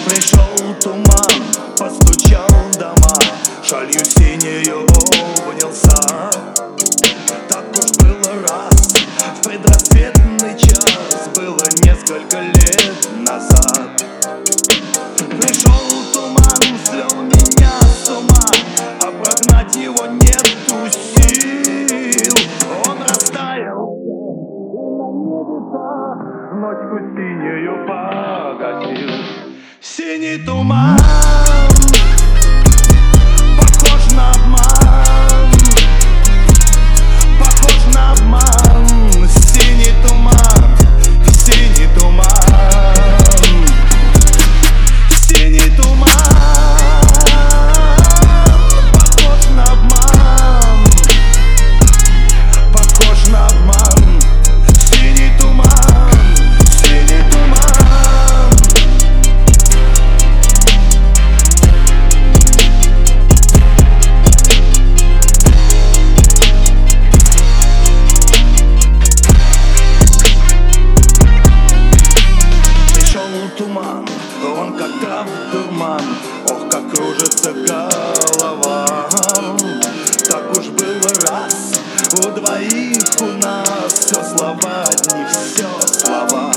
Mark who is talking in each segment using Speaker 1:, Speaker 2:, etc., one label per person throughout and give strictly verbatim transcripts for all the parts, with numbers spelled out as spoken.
Speaker 1: Пришел туман, постучал в дома, шалью синею внялся. Так уж было раз, в предрассветный час, было несколько лет назад. Пришел туман, свел меня с ума, а прогнать его нету сил. Он растаял на небесах, ночку синею погасил. Синий туман похож на обман, похож на обман. Синий туман, синий туман, синий туман похож на обман, похож на обман. Синий туман, синий туман. Туман, он как трав дурман, ох, как кружится голова. Так уж было раз, у двоих у нас все слова, одни все слова.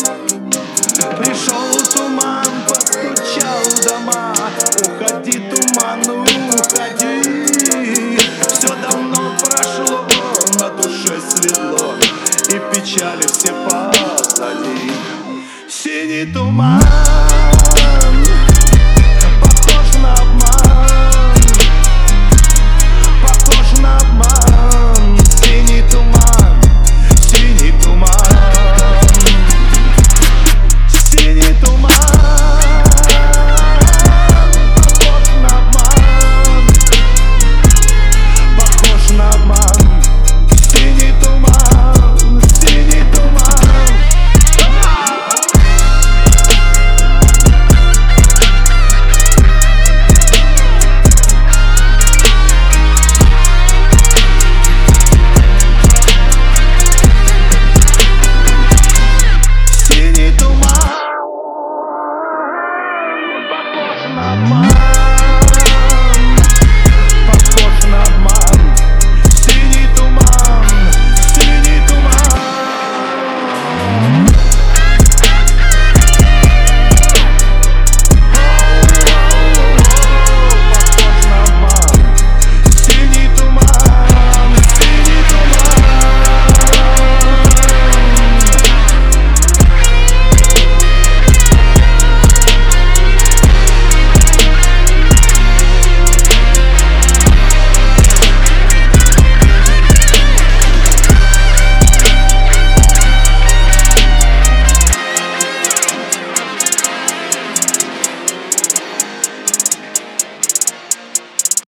Speaker 1: Пришел туман, постучал в дома, уходи, туман, уходи. Все давно прошло, на душе светло, и печали все позади. Синий туман.